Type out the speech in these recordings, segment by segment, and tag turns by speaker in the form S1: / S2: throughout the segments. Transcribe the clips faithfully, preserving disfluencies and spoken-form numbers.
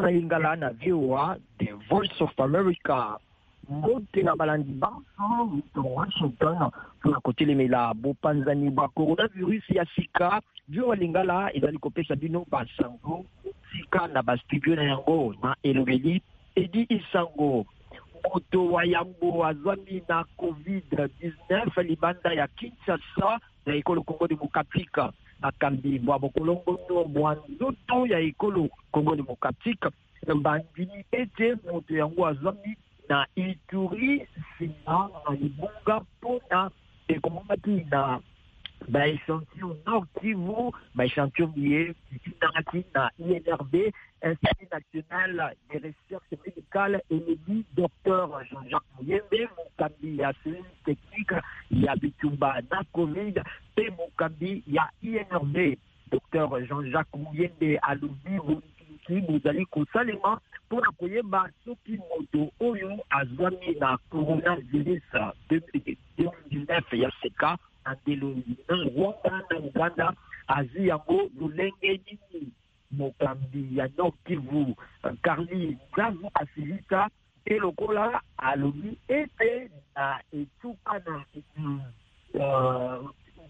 S1: na ingala na V O A, The Voice of America. Mbote na balandi baso to Washington kuna kotelemela bopanzani bwa coronavirus ya sika vyo lingala ezali kopesa bino basango sika na bastudio na yango na elobeli edi isango moto wa yambo azami na covid dix-neuf libanda ya Kinshasa na ekolo Kongo Demokratika akambi bwa bokolongo no bwa nzoto ya ekolo Kongo Demokratika mbandini ete moto yango azami na Ituri sina na libunga pona ekomomaki na ba échantillon Nord Kivu, ba échantillon lié na I N R B, Institut National des Recherches Médicales, et le dit docteur Jean-Jacques Mouyembe, Mokambi, il y a cellule technique, il y a Bitumba na Covid, et Mokambi, il y a I N R B, docteur Jean-Jacques Mouyembe, à l'oubli, vous allez consalement pour appuyer Soki Moto Oyo Azwami na coronavirus deux mille dix-neuf ya seka andelo na Rwanda na Uganda Asie yango lulenge nini mokambi ya Nord Kivu Carly Nzavu Asilita et lokola alobi ete na etuka na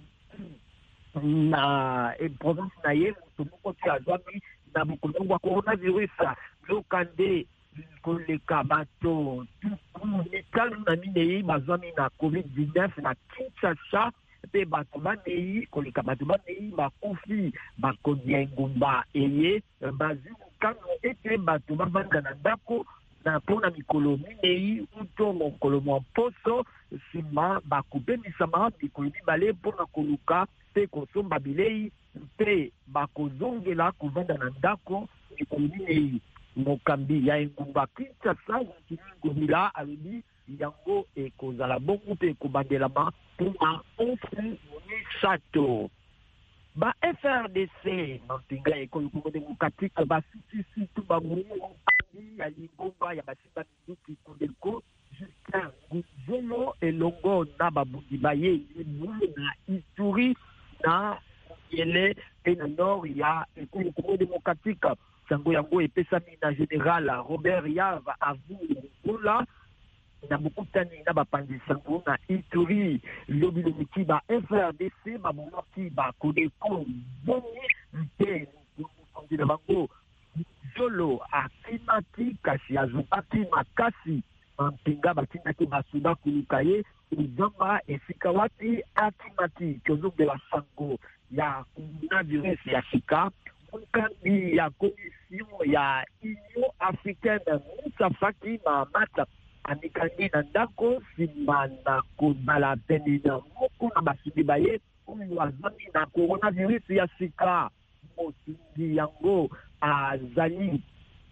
S1: na province na ye moto moko ti azwami na bokolongo ya coronavirus lokande koleka bato mikalu na minei bazwami na covid dix-neuf na Kinshasa mpe bato banei koleka bato banei bakufi bakonzi ya engumba eye bazwi mokano ete bato babanda na ndako na mpona mikolo minei uto mokolo mwa mposo nsima bakobemisama mikolo mibale mpona koluka mpe kosomba bilei mpe bakozongela kovanda na ndako mikolo minei mokambi ya engumba Kinshasa ngomila alobi yango ekozala bongo mpe ekobandelama mpona ofu misato ba F R D C na mpinga ya ekolo Kongo Demokratika basutisi tu bamoyo ya lingomba ya basimba minduki Kodeko Justin Guzolo elongo na babundi baye na Ituri na yele pe na nord ya ekolo Kongo Demokratika sango yango epesami na général Robert Yava avu ngola na bokutani na bapanzi sango na Ituri lobi lomiki ba F R D C babomaki bakodeko boni mpe mokonzi na bango Jolo akimaki kasi azopaki makasi mpinga batindaki basuda koluka ye ezamba esika wapi akimaki tozongela sango ya coronavirus ya sika mokambi ya commission ya Union Africaine Moussa Faki Mahamat amikangi na ndako nsima na kobala pene na moko na basubi baye oyo azwami na coronavirus ya sika mosungi yango azali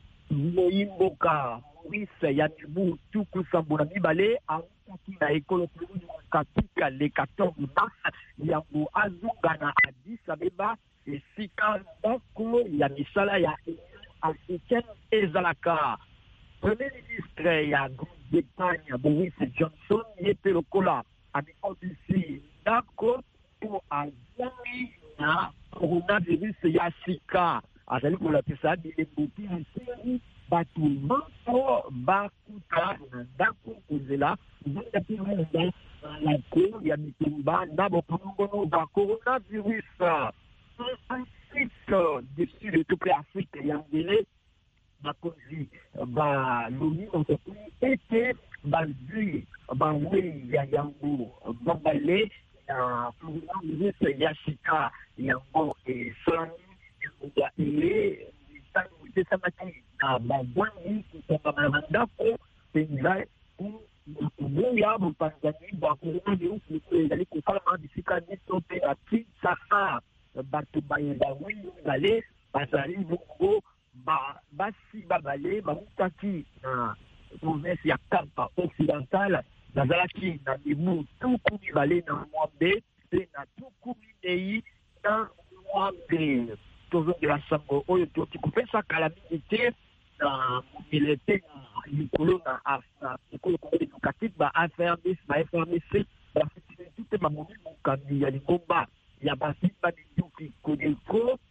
S1: moyimboka Maurice ya mibu tuku sambo na mibale autaki na ekolo katika le quatorze mars yango azunga na Addis Abeba esika ndako ya misala ya africaine ezalaka premier ministre ya Grande-Bretagne Boris Johnson yepe lokola amikondisi ndako po azwami na coronavirus ya sika azali kolakisa bilembo nsiri bato banso bakuta na ndako kozela zanga mpe munda na lako ya mitumba na bokolongono ba coronavirus ensuite dessus de tout près Afrique ya mbele bakonzi balobi entrepris ete bazwi bangwe ya yango babale na coronavirus ya sika yango esalami ya ele mitango etesamaki na babwangi kokongama na bandako mpenza koboya bopanzani bwa coronavirus mikolo ezali kosalama bisika nyonso mpe na Kinshasa bato bayeba mibale bazali bongo basi babale bautaki na province ya Kapa occidental bazalaki na mibu tuku mibale na mwambe mpe na tuku minei na mwambe tozongela sango oyo toti kopesa kalamini te na mokili te na likolo na ekolo Kongo Demokratike ba F R D C ba F R D C bafutili tute bamoni mokambi ya lingomba ya basimba minduki Kodeko